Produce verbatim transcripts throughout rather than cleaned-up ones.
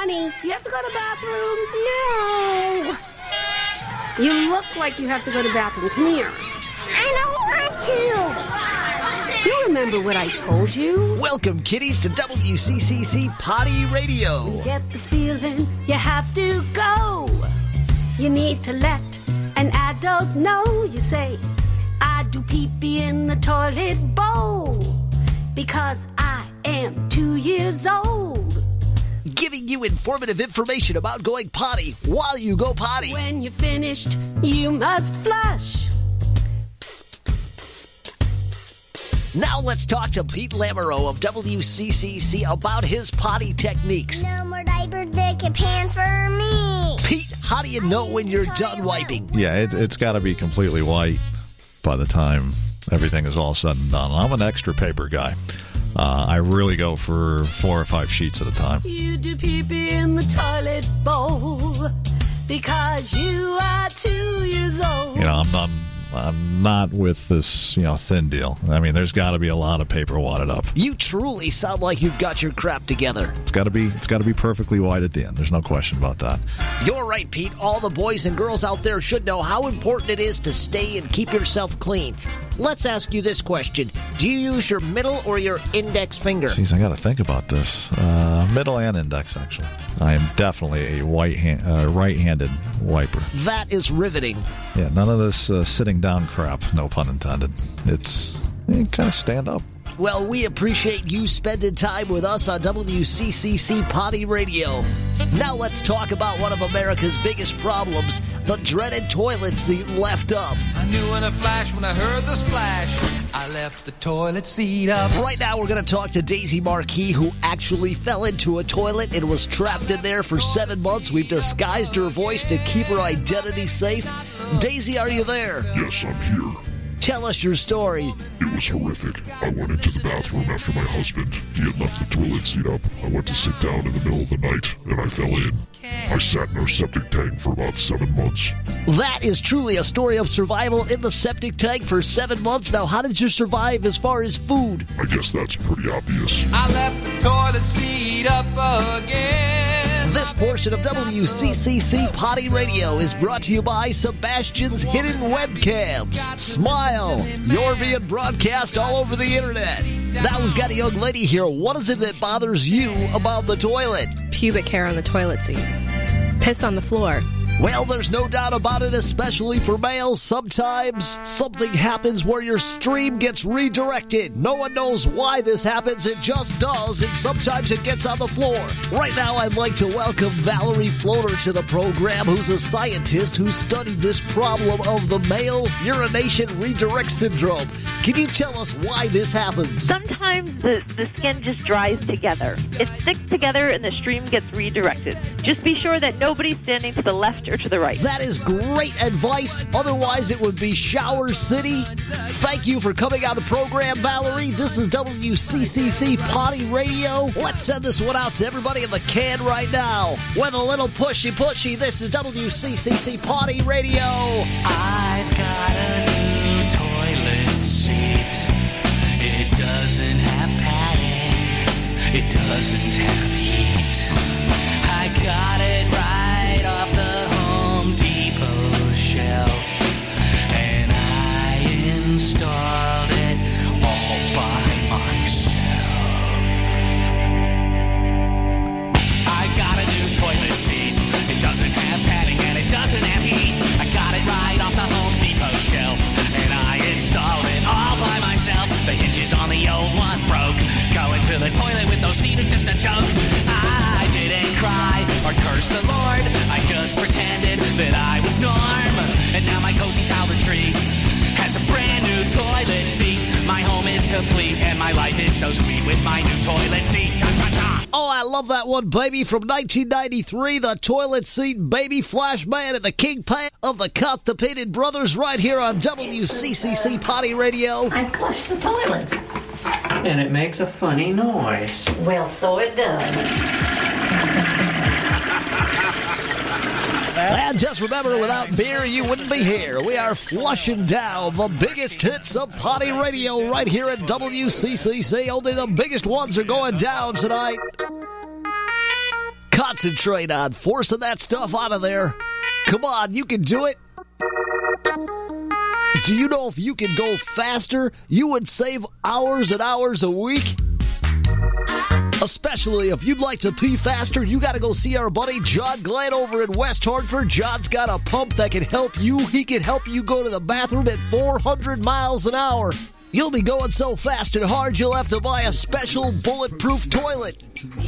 Honey, do you have to go to the bathroom? No. You look like you have to go to the bathroom. Come here. I don't want to. You remember what I told you? Welcome, kiddies, to W C C C Potty Radio. When you get the feeling you have to go. You need to let an adult know. You say, I do pee-pee in the toilet bowl because I am two years old. Giving you informative information about going potty while you go potty. When you're finished, you must flush. Psst, psst, psst, psst, psst. Now let's talk to Pete Lamoureux of W C C C about his potty techniques. No more diaper, dick, and pants for me. Pete, how do you know when you're done wiping? Yeah, it, it's got to be completely white by the time everything is all said and done. I'm an extra paper guy. Uh, I really go for four or five sheets at a time. You do pee-pee in the toilet bowl because you are two years old. You know, I'm not, I'm not with this, you know, thin deal. I mean, there's got to be a lot of paper wadded up. You truly sound like you've got your crap together. It's got to be, it's got to be perfectly white at the end. There's no question about that. You're right, Pete. All the boys and girls out there should know how important it is to stay and keep yourself clean. Let's ask you this question. Do you use your middle or your index finger? Jeez, I got to think about this. Uh, middle and index, actually. I am definitely a white hand, uh, right-handed wiper. That is riveting. Yeah, none of this uh, sitting down crap, no pun intended. It's, you kind of stand up. Well, we appreciate you spending time with us on W C C C Potty Radio. Now let's talk about one of America's biggest problems, the dreaded toilet seat left up. I knew in a flash when I heard the splash, I left the toilet seat up. Right now we're going to talk to Daisy Marquis, who actually fell into a toilet and was trapped in there for seven months. We've disguised her voice to keep her identity safe. Daisy, are you there? Yes, I'm here. Tell us your story. It was horrific. I went into the bathroom after my husband. He had left the toilet seat up. I went to sit down in the middle of the night, and I fell in. I sat in our septic tank for about seven months. That is truly a story of survival in the septic tank for seven months. Now, how did you survive as far as food? I guess that's pretty obvious. I left the toilet seat up again. This portion of W C C C Potty Radio is brought to you by Sebastian's Hidden Webcams. Smile! You're being broadcast all over the internet. Now we've got a young lady here. What is it that bothers you about the toilet? Pubic hair on the toilet seat. Piss on the floor. Well, there's no doubt about it, especially for males. Sometimes something happens where your stream gets redirected. No one knows why this happens. It just does, and sometimes it gets on the floor. Right now, I'd like to welcome Valerie Floater to the program, who's a scientist who studied this problem of the male urination redirect syndrome. Can you tell us why this happens? Sometimes the, the skin just dries together. It sticks together and the stream gets redirected. Just be sure that nobody's standing to the left or to the right. That is great advice. Otherwise, it would be Shower City. Thank you for coming on the program, Valerie. This is W C C C Potty Radio. Let's send this one out to everybody in the can right now. With a little pushy pushy, this is W C C C Potty Radio. I've got a new toilet seat. It doesn't have padding. It doesn't have heat. I got it right off the Home Depot shelf, and I installed it all by myself. I got a new toilet seat. It doesn't have padding and it doesn't have heat. I got it right off the Home Depot shelf, and I installed it all by myself. The hinges on the old one broke. Going to the toilet with no seat is just a joke. I didn't cry or curse the Lord. I just pretended that I was Norm. And now my cozy tower tree has a brand new toilet seat. My home is complete and my life is so sweet with my new toilet seat. Cha, cha, cha. Oh, I love that one, baby. From nineteen ninety-three, the toilet seat baby Flash Man and the kingpin of the Constipated Brothers right here on W C C C Potty Radio. I flush the toilet. And it makes a funny noise. Well, so it does. And just remember, without beer, you wouldn't be here. We are flushing down the biggest hits of Potty Radio right here at W C C C. Only the biggest ones are going down tonight. Concentrate on forcing that stuff out of there. Come on, you can do it. Do you know if you could go faster, you would save hours and hours a week? Especially if you'd like to pee faster, you got to go see our buddy John Glenn over in West Hartford. John's got a pump that can help you. He can help you go to the bathroom at four hundred miles an hour. You'll be going so fast and hard, you'll have to buy a special bulletproof toilet.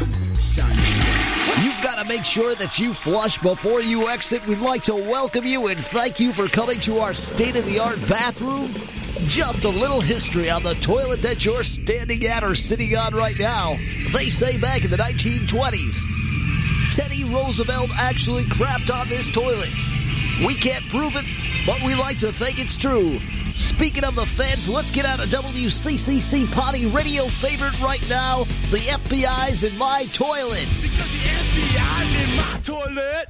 You've got to make sure that you flush before you exit. We'd like to welcome you and thank you for coming to our state-of-the-art bathroom. Just a little history on the toilet that you're standing at or sitting on right now. They say back in the nineteen twenties, Teddy Roosevelt actually crapped on this toilet. We can't prove it, but we like to think it's true. Speaking of the feds, let's get out a W C C C Potty Radio favorite right now. The F B I's in my toilet. Because the F B I's in my toilet.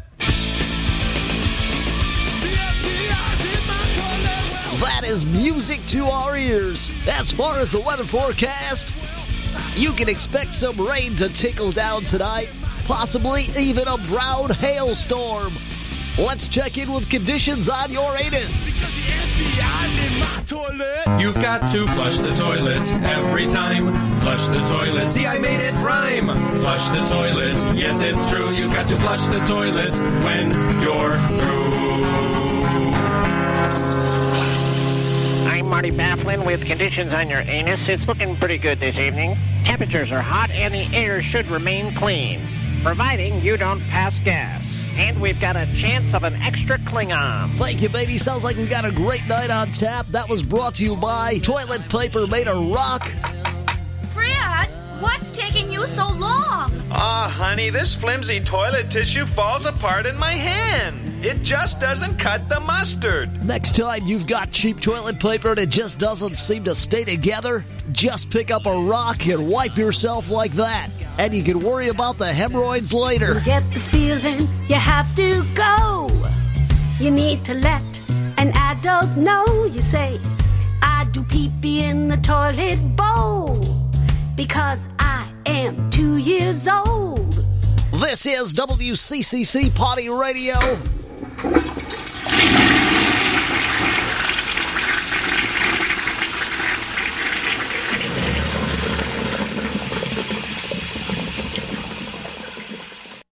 The F B I's in my toilet. Well, that is music to our ears. As far as the weather forecast, you can expect some rain to tickle down tonight. Possibly even a brown hailstorm. Let's check in with conditions on your anus. because the F B I's in my toilet. You've got to flush the toilet every time. Flush the toilet. See, I made it rhyme. Flush the toilet. Yes, it's true. You've got to flush the toilet when you're through. I'm Marty Bafflin with conditions on your anus. It's looking pretty good this evening. Temperatures are hot and the air should remain clean, providing you don't pass gas. And we've got a chance of an extra Klingon. Thank you, baby. Sounds like we got a great night on tap. That was brought to you by Toilet Paper Made of Rock. Fred, what's taking you so long? Aw, oh, honey, this flimsy toilet tissue falls apart in my hand. It just doesn't cut the mustard. Next time you've got cheap toilet paper and it just doesn't seem to stay together, just pick up a rock and wipe yourself like that. And you can worry about the hemorrhoids later. You get the feeling you have to go. You need to let an adult know. You say, I do pee-pee in the toilet bowl because I am two years old. This is W C C C Potty Radio.